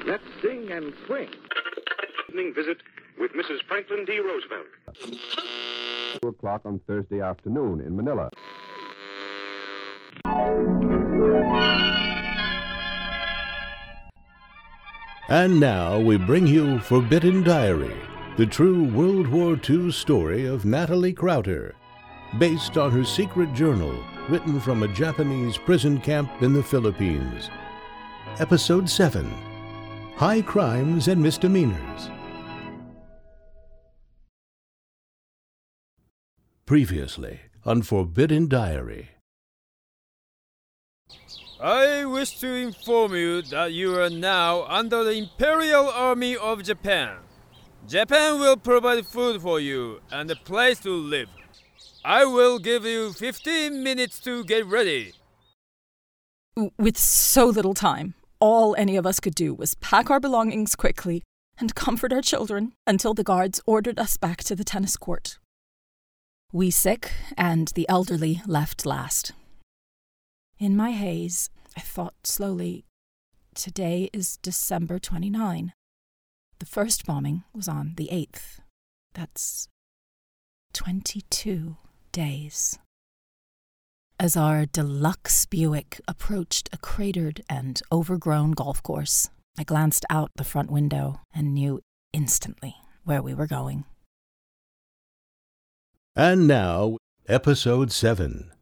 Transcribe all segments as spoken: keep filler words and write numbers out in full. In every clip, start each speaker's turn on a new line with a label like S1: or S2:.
S1: Let's sing and swing.
S2: Evening visit with Missus Franklin D. Roosevelt.
S3: two o'clock on Thursday afternoon in Manila.
S4: And now we bring you Forbidden Diary, the true World War Two story of Natalie Crowder, based on her secret journal written from a Japanese prison camp in the Philippines. Episode seven, High Crimes and Misdemeanors. Previously on Forbidden Diary.
S5: I wish to inform you that you are now under the Imperial Army of Japan. Japan will provide food for you and a place to live. I will give you fifteen minutes to get ready.
S6: With so little time, all any of us could do was pack our belongings quickly and comfort our children until the guards ordered us back to the tennis court. We sick and the elderly left last. In my haze, I thought slowly, today is December twenty-ninth. The first bombing was on the eighth. That's twenty-two days. As our deluxe Buick approached a cratered and overgrown golf course, I glanced out the front window and knew instantly where we were going.
S4: And now, Episode seven.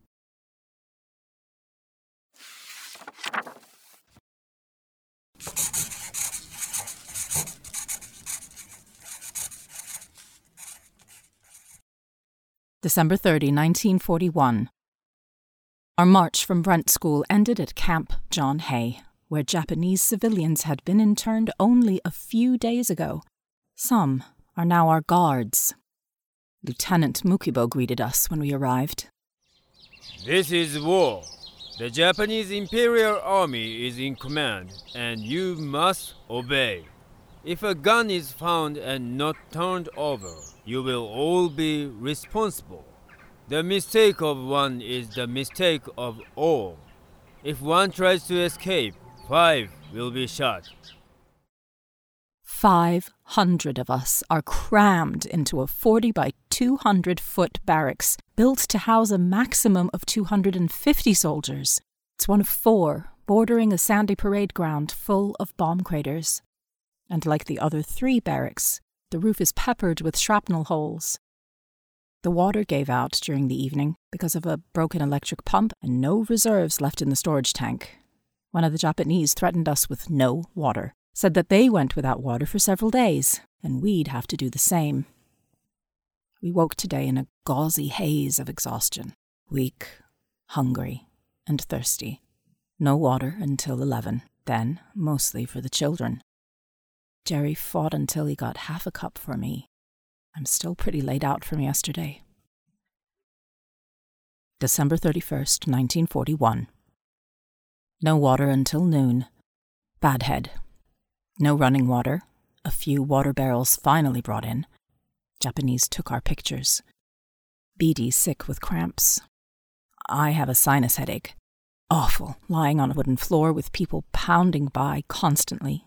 S6: December thirtieth, nineteen forty-one. Our march from Brent School ended at Camp John Hay, where Japanese civilians had been interned only a few days ago. Some are now our guards. Lieutenant Mukibo greeted us when we arrived.
S5: This is war. The Japanese Imperial Army is in command, and you must obey. If a gun is found and not turned over, you will all be responsible. The mistake of one is the mistake of all. If one tries to escape, five will be shot.
S6: Five hundred of us are crammed into a forty by two hundred foot barracks built to house a maximum of two hundred fifty soldiers. It's one of four bordering a sandy parade ground full of bomb craters. And like the other three barracks, the roof is peppered with shrapnel holes. The water gave out during the evening because of a broken electric pump and no reserves left in the storage tank. One of the Japanese threatened us with no water, said that they went without water for several days, and we'd have to do the same. We woke today in a gauzy haze of exhaustion, weak, hungry, and thirsty. No water until eleven, then mostly for the children. Jerry fought until he got half a cup for me. I'm still pretty laid out from yesterday. December thirty-first, nineteen forty-one. No water until noon. Bad head. No running water. A few water barrels finally brought in. Japanese took our pictures. Beatty sick with cramps. I have a sinus headache. Awful, lying on a wooden floor with people pounding by constantly.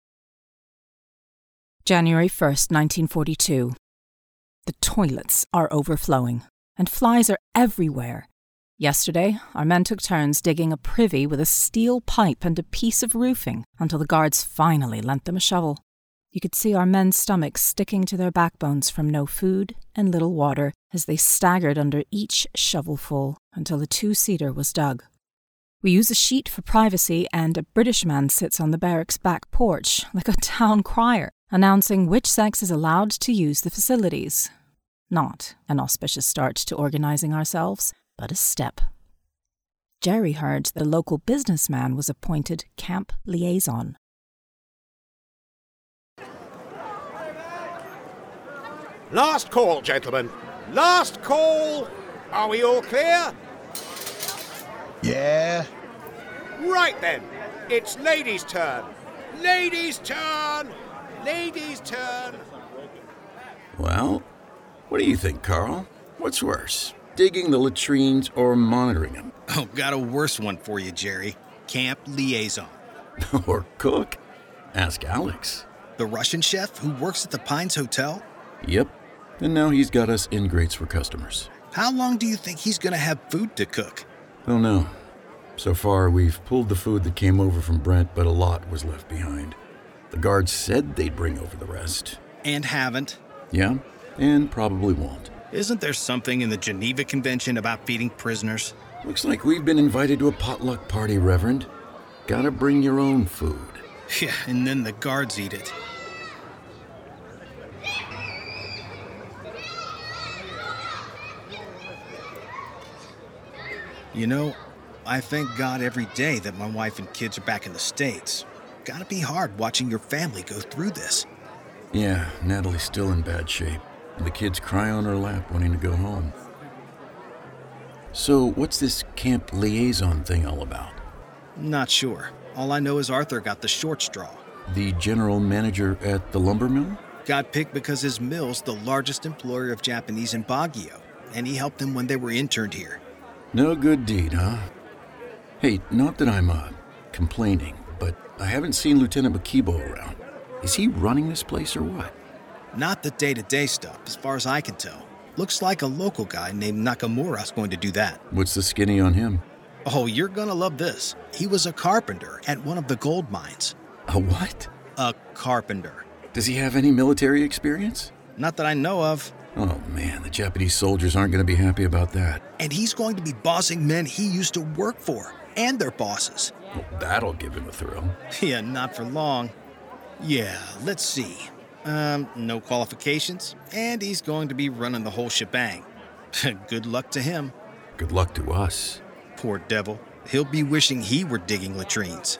S6: January first, nineteen forty-two. The toilets are overflowing, and flies are everywhere. Yesterday, our men took turns digging a privy with a steel pipe and a piece of roofing until the guards finally lent them a shovel. You could see our men's stomachs sticking to their backbones from no food and little water as they staggered under each shovelful until the two-seater was dug. We use a sheet for privacy, and a British man sits on the barracks' back porch like a town crier, announcing which sex is allowed to use the facilities. Not an auspicious start to organizing ourselves, but a step. Jerry heard the local businessman was appointed camp liaison.
S7: Last call, gentlemen. Last call. Are we all clear?
S8: Yeah.
S7: Right then. It's ladies' turn. Ladies' turn. Ladies' turn.
S8: Well, what do you think, Carl? What's worse, digging the latrines or monitoring them?
S9: Oh, got a worse one for you, Jerry. Camp liaison.
S8: Or cook? Ask Alex.
S1: The Russian chef who works at the Pines Hotel?
S8: Yep. And now he's got us ingrates for customers.
S1: How long do you think he's gonna have food to cook?
S8: Don't know. So far, we've pulled the food that came over from Brent, but a lot was left behind. The guards said they'd bring over the rest.
S1: And haven't?
S8: Yeah, and probably won't.
S1: Isn't there something in the Geneva Convention about feeding prisoners?
S8: Looks like we've been invited to a potluck party, Reverend. Gotta bring your own food.
S1: Yeah, and then the guards eat it. You know, I thank God every day that my wife and kids are back in the States. Gotta be hard watching your family go through this.
S8: Yeah, Natalie's still in bad shape, and the kids cry on her lap wanting to go home. So, what's this camp liaison thing all about?
S1: Not sure. All I know is Arthur got the short straw.
S8: The general manager at the lumber mill?
S1: Got picked because his mill's the largest employer of Japanese in Baguio, and he helped them when they were interned here.
S8: No good deed, huh? Hey, not that I'm, uh, complaining, but I haven't seen Lieutenant Makibo around. Is he running this place or what?
S1: Not the day-to-day stuff, as far as I can tell. Looks like a local guy named Nakamura's going to do that.
S8: What's the skinny on him?
S1: Oh, you're gonna love this. He was a carpenter at one of the gold mines.
S8: A what?
S1: A carpenter.
S8: Does he have any military experience?
S1: Not that I know of.
S8: Oh man, the Japanese soldiers aren't going to be happy about that.
S1: And he's going to be bossing men he used to work for, and their bosses.
S8: Well, that'll give him a thrill.
S1: Yeah, not for long. Yeah, let's see. Um, no qualifications, and he's going to be running the whole shebang. Good luck to him.
S8: Good luck to us.
S1: Poor devil. He'll be wishing he were digging latrines.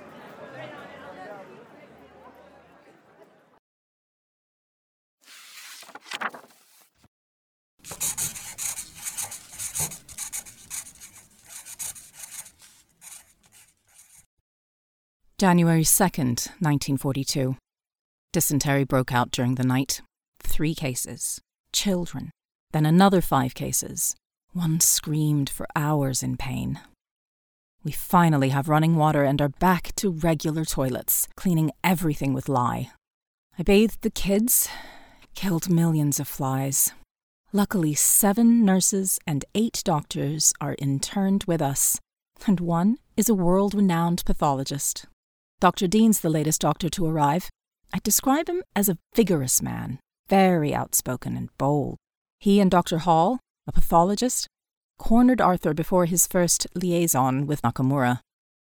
S6: January second, nineteen forty-two. Dysentery broke out during the night. Three cases. Children. Then another five cases. One screamed for hours in pain. We finally have running water and are back to regular toilets, cleaning everything with lye. I bathed the kids, killed millions of flies. Luckily, seven nurses and eight doctors are interned with us, and one is a world-renowned pathologist. Doctor Dean's the latest doctor to arrive. I'd describe him as a vigorous man, very outspoken and bold. He and Doctor Hall, a pathologist, cornered Arthur before his first liaison with Nakamura.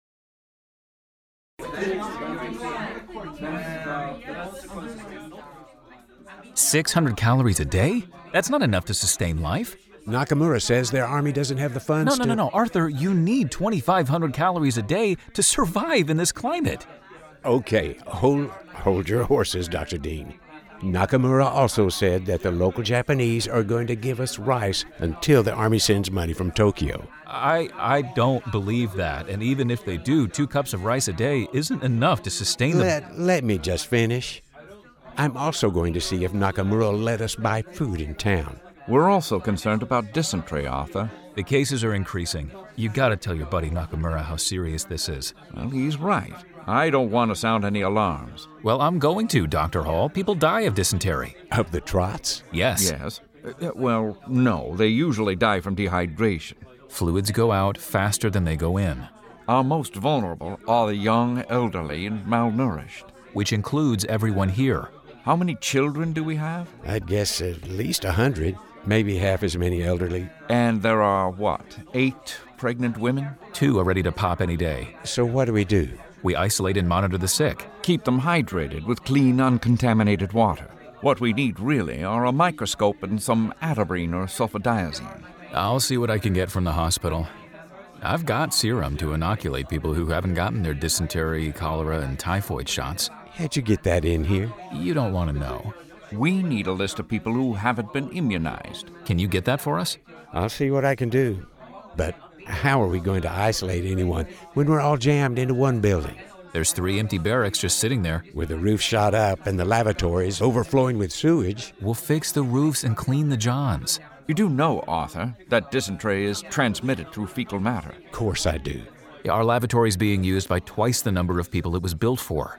S9: six hundred calories a day? That's not enough to sustain life.
S7: Nakamura says their army doesn't have the funds
S9: No, no,
S7: to...
S9: no, no, Arthur, you need twenty-five hundred calories a day to survive in this climate.
S7: Okay, hold, hold your horses, Doctor Dean. Nakamura also said that the local Japanese are going to give us rice until the army sends money from Tokyo.
S9: I I don't believe that, and even if they do, two cups of rice a day isn't enough to sustain them.
S7: Let, let me just finish. I'm also going to see if Nakamura will let us buy food in town.
S10: We're also concerned about dysentery, Arthur.
S9: The cases are increasing. You gotta tell your buddy Nakamura how serious this is.
S10: Well, he's right. I don't want to sound any alarms.
S9: Well, I'm going to, Doctor Hall. People die of dysentery.
S7: Of the trots?
S9: Yes.
S10: Yes. Uh, well, no. They usually die from dehydration.
S9: Fluids go out faster than they go in.
S10: Our most vulnerable are the young, elderly, and malnourished.
S9: Which includes everyone here.
S10: How many children do we have?
S7: I'd guess at least a hundred. Maybe half as many elderly.
S10: And there are, what, eight pregnant women?
S9: Two are ready to pop any day.
S7: So what do we do?
S9: We isolate and monitor the sick.
S10: Keep them hydrated with clean, uncontaminated water. What we need really are a microscope and some atabrine or sulfadiazine.
S9: I'll see what I can get from the hospital. I've got serum to inoculate people who haven't gotten their dysentery, cholera, and typhoid shots.
S7: How'd you get that in here?
S9: You don't want to know.
S10: We need a list of people who haven't been immunized.
S9: Can you get that for us?
S7: I'll see what I can do. But how are we going to isolate anyone when we're all jammed into one building?
S9: There's three empty barracks just sitting there.
S7: With the roof shot up and the lavatories overflowing with sewage.
S9: We'll fix the roofs and clean the johns.
S10: You do know, Arthur, that dysentery is transmitted through fecal matter.
S7: Of course I do.
S9: Our lavatory's being used by twice the number of people it was built for.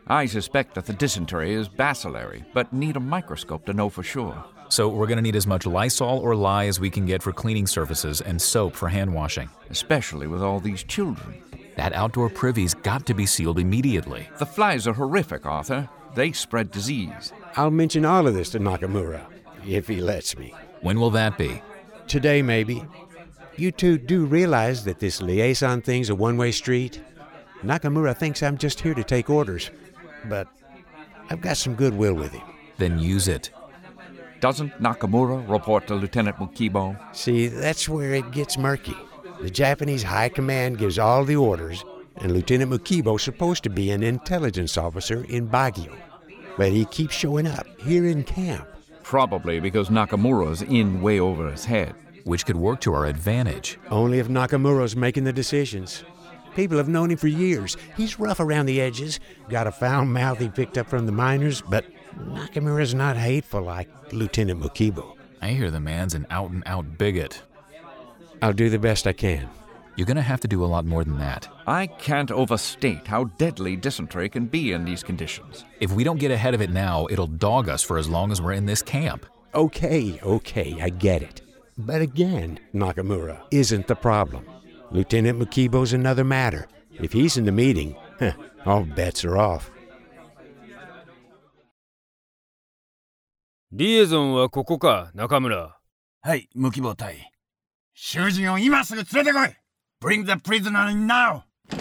S10: I suspect that the dysentery is bacillary, but need a microscope to know for sure.
S9: So we're going to need as much Lysol or lye as we can get for cleaning surfaces and soap for hand washing.
S10: Especially with all these children.
S9: That outdoor privy's got to be sealed immediately.
S10: The flies are horrific, Arthur. They spread disease.
S7: I'll mention all of this to Nakamura, if he lets me.
S9: When will that be?
S7: Today, maybe. You two do realize that this liaison thing's a one-way street? Nakamura thinks I'm just here to take orders, but I've got some goodwill with him.
S9: Then use it.
S10: Doesn't Nakamura report to Lieutenant Mukibo?
S7: See, that's where it gets murky. The Japanese High Command gives all the orders, and Lieutenant Mukibo's supposed to be an intelligence officer in Baguio. But he keeps showing up here in camp.
S10: Probably because Nakamura's in way over his head.
S9: Which could work to our advantage.
S7: Only if Nakamura's making the decisions. People have known him for years. He's rough around the edges, got a foul mouth he picked up from the miners, but Nakamura's not hateful like Lieutenant Mukibo.
S9: I hear the man's an out-and-out bigot.
S7: I'll do the best I can.
S9: You're going to have to do a lot more than that.
S10: I can't overstate how deadly dysentery can be in these conditions.
S9: If we don't get ahead of it now, it'll dog us for as long as we're in this camp.
S7: Okay, okay, I get it. But again, Nakamura isn't the problem. Lieutenant Mukibo's another matter. If he's in the meeting, huh, all bets are off.
S5: リエゾンはここか、中村。
S11: はい、無希望隊。囚人を今すぐ連れてこい !Bring the prisoner in now!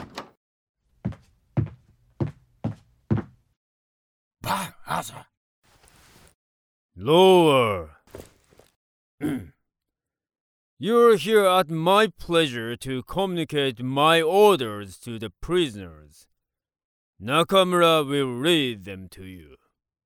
S11: Bah, Arthur!
S5: Lower! You're here at my pleasure to communicate my orders to the prisoners. Nakamura will read them to you.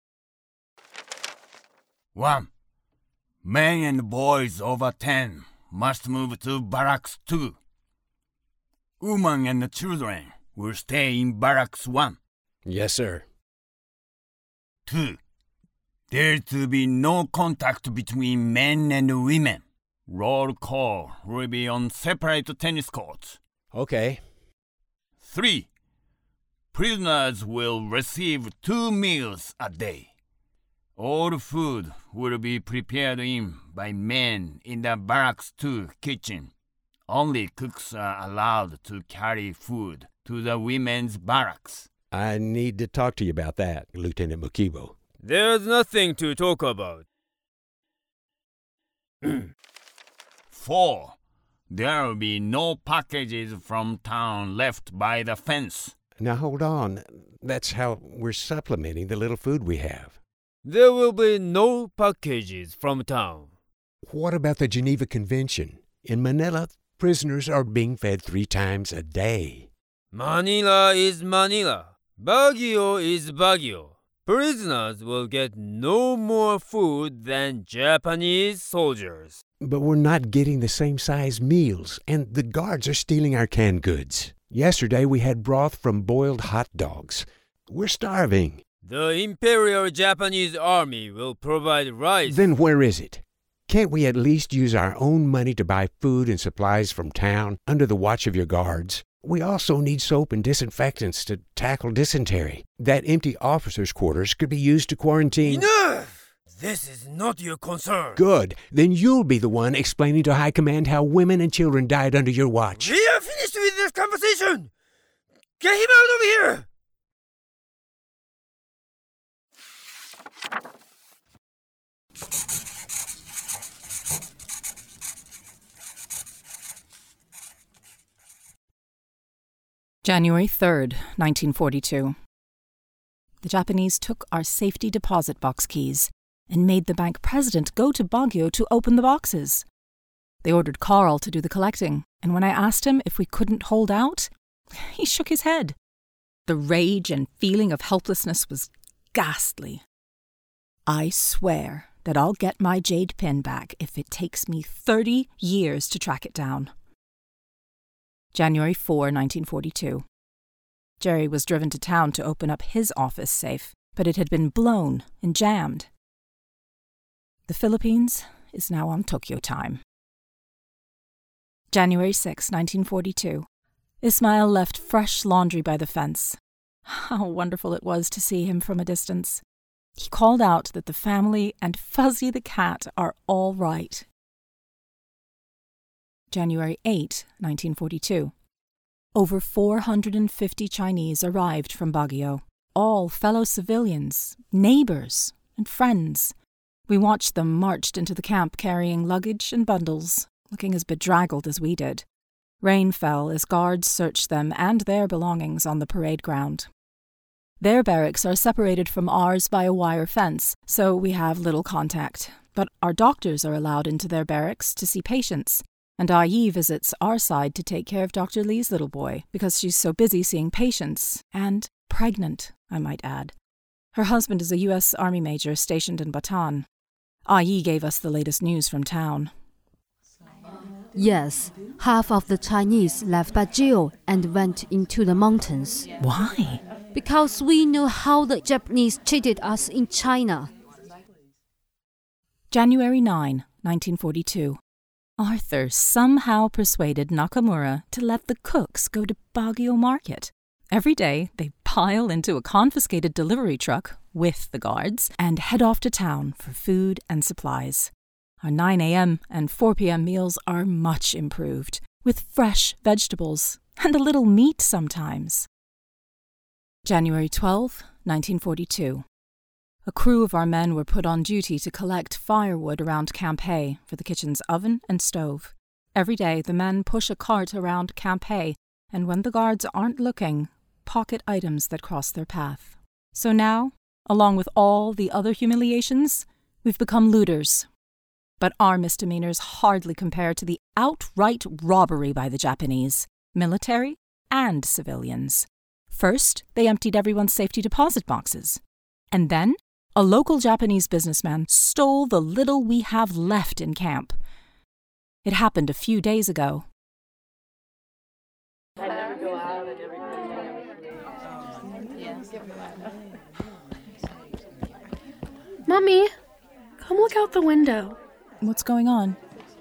S11: One. Men and boys over ten must move to Barracks two. Women and children will stay in Barracks one.
S7: Yes, sir.
S11: Two. There to be no contact between men and women. Roll call will be on separate tennis courts.
S7: Okay.
S11: Three. Prisoners will receive two meals a day. All food will be prepared in by men in the Barracks two kitchen. Only cooks are allowed to carry food to the women's barracks.
S7: I need to talk to you about that, Lieutenant Mukibo.
S5: There's nothing to talk about.
S11: Four. There will be no packages from town left by the fence.
S7: Now hold on. That's how we're supplementing the little food we have.
S5: There will be no packages from town.
S7: What about the Geneva Convention? In Manila, prisoners are being fed three times a day.
S5: Manila is Manila. Baguio is Baguio. Prisoners will get no more food than Japanese soldiers.
S7: But we're not getting the same size meals, and the guards are stealing our canned goods. Yesterday we had broth from boiled hot dogs. We're starving.
S5: The Imperial Japanese Army will provide rice.
S7: Then where is it? Can't we at least use our own money to buy food and supplies from town under the watch of your guards? We also need soap and disinfectants to tackle dysentery. That empty officers' quarters could be used to quarantine...
S5: Enough! This is not your concern.
S7: Good. Then you'll be the one explaining to High Command how women and children died under your watch.
S5: We are finished with this conversation! Get him out of here!
S6: January third, nineteen forty-two. The Japanese took our safety deposit box keys and made the bank president go to Baguio to open the boxes. They ordered Carl to do the collecting, and when I asked him if we couldn't hold out, he shook his head. The rage and feeling of helplessness was ghastly. I swear that I'll get my jade pin back if it takes me thirty years to track it down. January fourth, nineteen forty-two. Jerry was driven to town to open up his office safe, but it had been blown and jammed. The Philippines is now on Tokyo time. January sixth, nineteen forty-two. Ismail left fresh laundry by the fence. How wonderful it was to see him from a distance. He called out that the family and Fuzzy the cat are all right. January eighth, nineteen forty-two. Over four hundred fifty Chinese arrived from Baguio, all fellow civilians, neighbors, and friends. We watched them marched into the camp carrying luggage and bundles, looking as bedraggled as we did. Rain fell as guards searched them and their belongings on the parade ground. Their barracks are separated from ours by a wire fence, so we have little contact. But our doctors are allowed into their barracks to see patients, and Ah Yi visits our side to take care of Doctor Lee's little boy because she's so busy seeing patients, and pregnant, I might add. Her husband is a U S Army major stationed in Bataan. Ah Yi gave us the latest news from town.
S12: Yes, half of the Chinese left Bajio and went into the mountains.
S6: Why?
S12: Because we know how the Japanese treated us in China.
S6: January ninth, nineteen forty-two. Arthur somehow persuaded Nakamura to let the cooks go to Baguio Market. Every day, they pile into a confiscated delivery truck with the guards and head off to town for food and supplies. Our nine a.m. and four p.m. meals are much improved, with fresh vegetables and a little meat sometimes. January twelfth, nineteen forty-two. A crew of our men were put on duty to collect firewood around Camp Hay for the kitchen's oven and stove. Every day, the men push a cart around Camp Hay, and when the guards aren't looking, pocket items that cross their path. So now, along with all the other humiliations, we've become looters. But our misdemeanors hardly compare to the outright robbery by the Japanese, military and civilians. First, they emptied everyone's safety deposit boxes. And then, a local Japanese businessman stole the little we have left in camp. It happened a few days ago.
S13: Mommy, come look out the window.
S6: What's going on?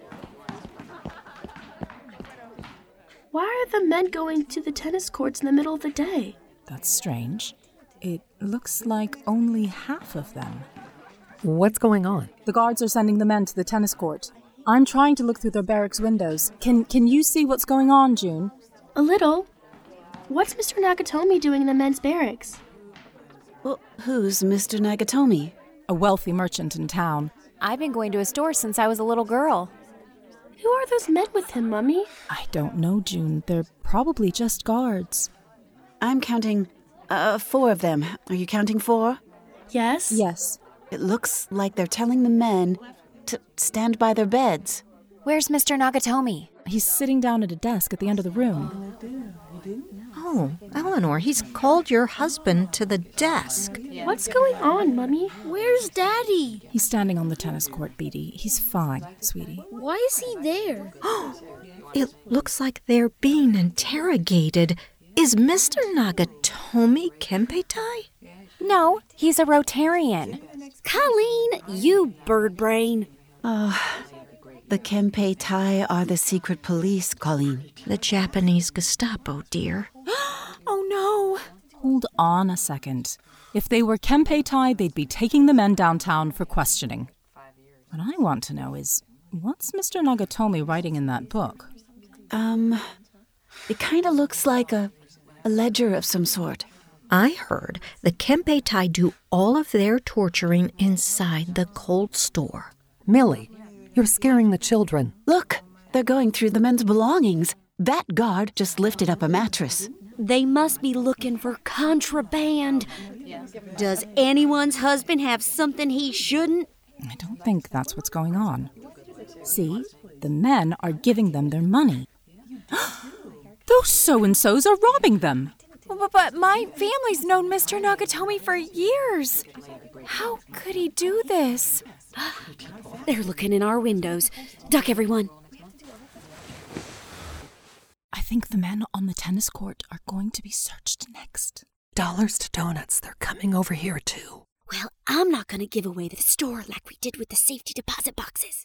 S13: Why are the men going to the tennis courts in the middle of the day?
S6: That's strange. It looks like only half of them.
S14: What's going on?
S6: The guards are sending the men to the tennis court. I'm trying to look through their barracks windows. Can can you see what's going on, June?
S13: A little. What's Mister Nagatomi doing in the men's barracks?
S15: Well, who's Mister Nagatomi?
S6: A wealthy merchant in town.
S16: I've been going to his store since I was a little girl.
S13: Who are those men with him, Mummy?
S6: I don't know, June. They're probably just guards.
S15: I'm counting uh, four of them. Are you counting four?
S13: Yes.
S6: Yes.
S15: It looks like they're telling the men to stand by their beds.
S16: Where's Mister Nagatomi?
S6: He's sitting down at a desk at the end of the room.
S17: Oh, Eleanor, he's called your husband to the desk.
S13: What's going on, Mummy?
S18: Where's Daddy?
S6: He's standing on the tennis court, Beatty. He's fine, sweetie.
S18: Why is he there?
S17: It looks like they're being interrogated. Is Mister Nagatomi Kempeitai?
S16: No, he's a Rotarian.
S18: Colleen, you bird brain.
S15: Oh, the Kempeitai are the secret police, Colleen.
S17: The Japanese Gestapo, dear.
S16: Oh, no.
S6: Hold on a second. If they were Kempeitai, they'd be taking the men downtown for questioning. What I want to know is, what's Mister Nagatomi writing in that book?
S15: Um, it kind of looks like a, a ledger of some sort.
S17: I heard the Kempeitai do all of their torturing inside the cold store.
S14: Millie, you're scaring the children.
S15: Look, they're going through the men's belongings. That guard just lifted up a mattress.
S18: They must be looking for contraband. Does anyone's husband have something he shouldn't?
S6: I don't think that's what's going on. See, the men are giving them their money. Those so-and-sos are robbing them.
S16: But, but my family's known Mister Nagatomi for years. How could he do this?
S18: They're looking in our windows. Duck, everyone.
S6: I think the men on the tennis court are going to be searched next.
S14: Dollars to donuts. They're coming over here, too.
S18: Well, I'm not going to give away the store like we did with the safety deposit boxes.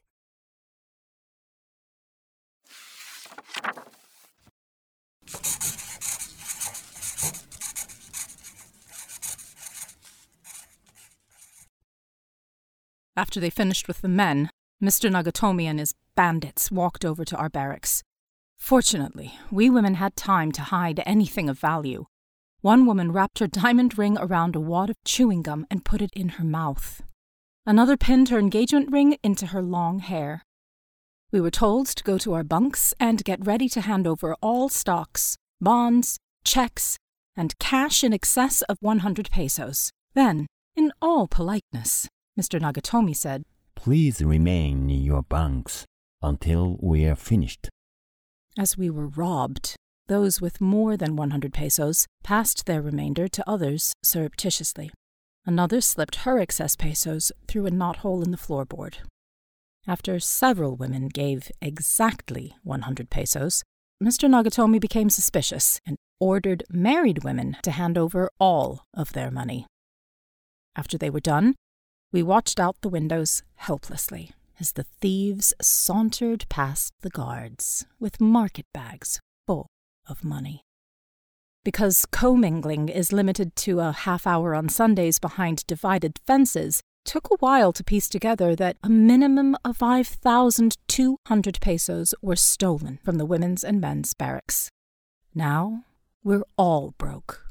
S6: After they finished with the men, Mister Nagatomi and his bandits walked over to our barracks. Fortunately, we women had time to hide anything of value. One woman wrapped her diamond ring around a wad of chewing gum and put it in her mouth. Another pinned her engagement ring into her long hair. We were told to go to our bunks and get ready to hand over all stocks, bonds, checks, and cash in excess of one hundred pesos. Then, in all politeness, Mister Nagatomi said,
S19: "Please remain in your bunks until we are finished."
S6: As we were robbed, those with more than one hundred pesos passed their remainder to others surreptitiously. Another slipped her excess pesos through a knothole in the floorboard. After several women gave exactly one hundred pesos, Mister Nagatomi became suspicious and ordered married women to hand over all of their money. After they were done, we watched out the windows helplessly as the thieves sauntered past the guards with market bags full of money. Because commingling is limited to a half hour on Sundays behind divided fences, it took a while to piece together that a minimum of five thousand two hundred pesos were stolen from the women's and men's barracks. Now, we're all broke.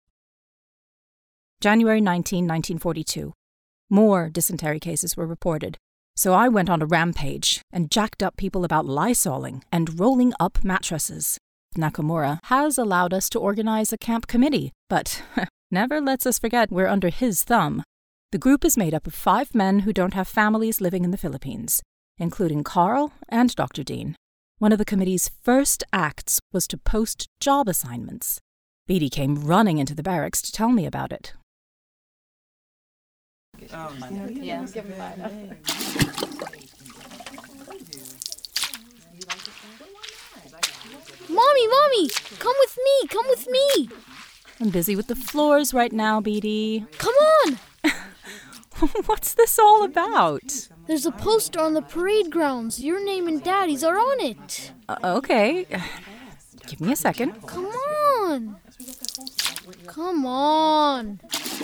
S6: January nineteenth, nineteen forty-two. More dysentery cases were reported, so I went on a rampage and jacked up people about lysoling and rolling up mattresses. Nakamura has allowed us to organize a camp committee, but never lets us forget we're under his thumb. The group is made up of five men who don't have families living in the Philippines, including Carl and Doctor Dean. One of the committee's first acts was to post job assignments. Beatty came running into the barracks to tell me about it.
S13: Oh, yeah.
S18: Mommy, Mommy! Come with me! Come with me!
S6: I'm busy with the floors right now, Beatty.
S18: Come on!
S6: What's this all about?
S20: There's a poster on the parade grounds. Your name and Daddy's are on it.
S6: Uh, okay. Give me a second.
S20: Come on! Come on!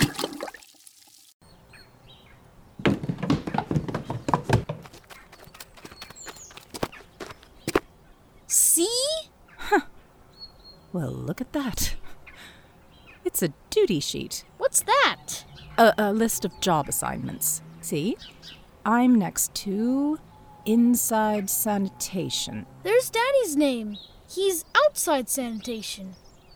S18: See?
S6: Huh. Well, look at that. It's a duty sheet.
S20: What's that?
S6: A, a list of job assignments. See? I'm next to inside sanitation.
S20: There's Daddy's name. He's outside sanitation.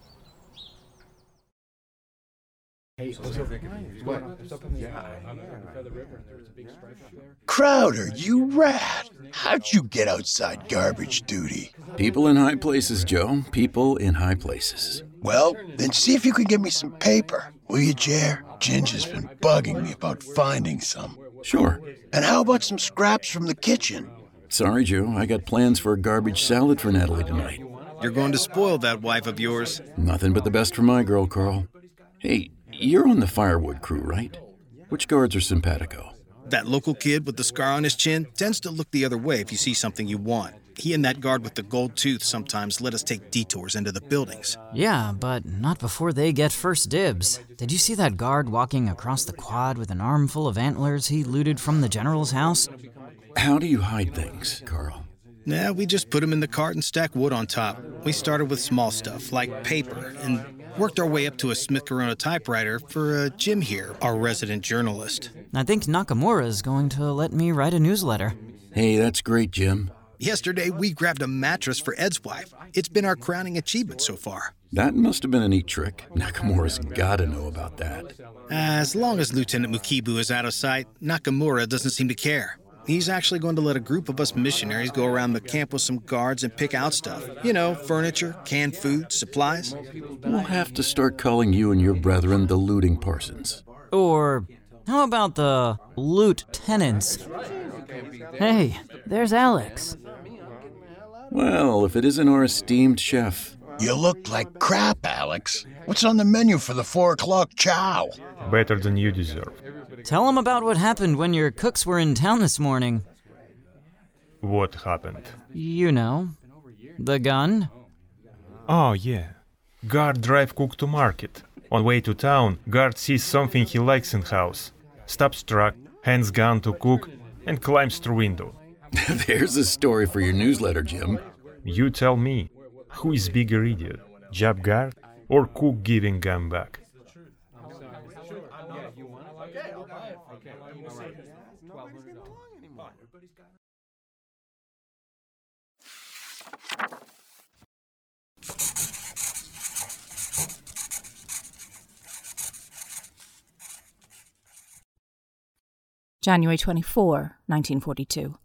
S21: Crowder, you rat! How'd you get outside garbage duty?
S8: People in high places, Joe. People in high places.
S21: Well, then see if you can get me some paper. Will you, Jer? Ginger's been bugging me about finding some.
S8: Sure.
S21: And how about some scraps from the kitchen?
S8: Sorry, Joe. I got plans for a garbage salad for Natalie tonight.
S1: You're going to spoil that wife of yours.
S8: Nothing but the best for my girl, Carl. Hey, you're on the firewood crew, right? Which guards are simpatico?
S1: That local kid with the scar on his chin tends to look the other way if you see something you want. He and that guard with the gold tooth sometimes let us take detours into the buildings.
S22: Yeah, but not before they get first dibs. Did you see that guard walking across the quad with an armful of antlers he looted from the general's house?
S8: How do you hide things, Carl?
S1: Nah, we just put them in the cart and stack wood on top. We started with small stuff, like paper, and worked our way up to a Smith Corona typewriter for uh, Jim here, our resident journalist.
S22: I think Nakamura's going to let me write a newsletter.
S8: Hey, that's great, Jim.
S1: Yesterday, we grabbed a mattress for Ed's wife. It's been our crowning achievement so far.
S8: That must have been a neat trick. Nakamura's gotta know about that.
S1: As long as Lieutenant Mukibu is out of sight, Nakamura doesn't seem to care. He's actually going to let a group of us missionaries go around the camp with some guards and pick out stuff. You know, furniture, canned food, supplies.
S8: We'll have to start calling you and your brethren the looting Parsons.
S22: Or how about the loot tenants? Hey, there's Alex.
S8: Well, if it isn't our esteemed chef.
S21: You look like crap, Alex. What's on the menu for the four o'clock chow?
S23: Better than you deserve.
S22: Tell him about what happened when your cooks were in town this morning.
S23: What happened?
S22: You know. The gun?
S23: Oh, yeah. Guard drive cook to market. On way to town, guard sees something he likes in house. Stops truck hands gun to cook, and climbs through window.
S8: There's a story for your newsletter, Jim.
S23: You tell me, who is bigger idiot, job guard or cook giving gun back?
S6: January twenty-fourth, nineteen forty-two.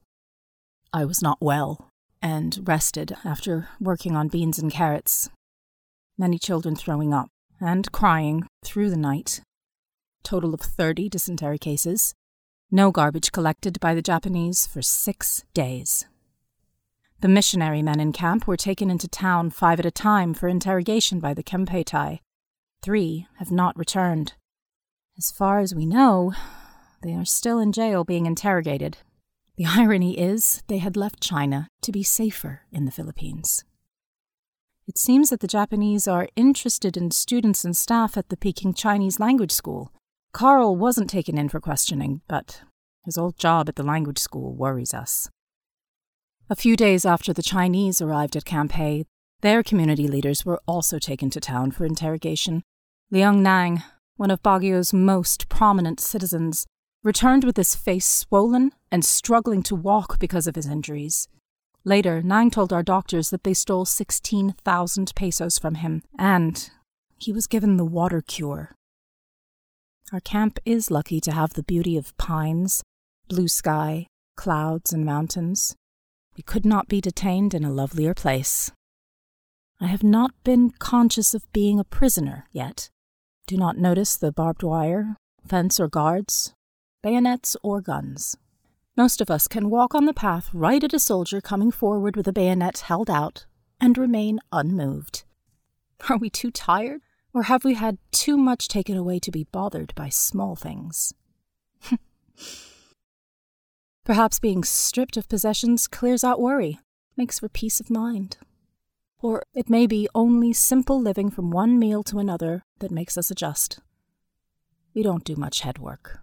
S6: I was not well and rested after working on beans and carrots. Many children throwing up and crying through the night. Total of thirty dysentery cases. No garbage collected by the Japanese for six days. The missionary men in camp were taken into town five at a time for interrogation by the Kempei Tai. Three have not returned. As far as we know, they are still in jail being interrogated. The irony is they had left China to be safer in the Philippines. It seems that the Japanese are interested in students and staff at the Peking Chinese language school. Carl wasn't taken in for questioning, but his old job at the language school worries us. A few days after the Chinese arrived at Camp Hay, their community leaders were also taken to town for interrogation. Liang Nang, one of Baguio's most prominent citizens, returned with his face swollen and struggling to walk because of his injuries. Later, Nang told our doctors that they stole sixteen thousand pesos from him, and he was given the water cure. Our camp is lucky to have the beauty of pines, blue sky, clouds, and mountains. We could not be detained in a lovelier place. I have not been conscious of being a prisoner yet. Do not notice the barbed wire, fence or guards, bayonets or guns. Most of us can walk on the path right at a soldier coming forward with a bayonet held out and remain unmoved. Are we too tired, or have we had too much taken away to be bothered by small things? Perhaps being stripped of possessions clears out worry, makes for peace of mind. Or it may be only simple living from one meal to another that makes us adjust. We don't do much head work.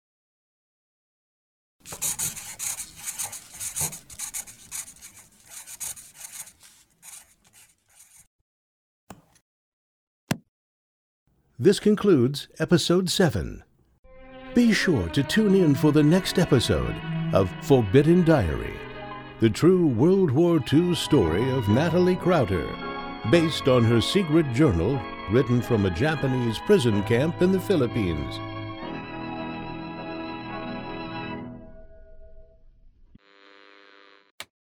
S2: This concludes episode seven. Be sure to tune in for the next episode of Forbidden Diary, the true World War Two story of Natalie Crowder, based on her secret journal written from a Japanese prison camp in the Philippines.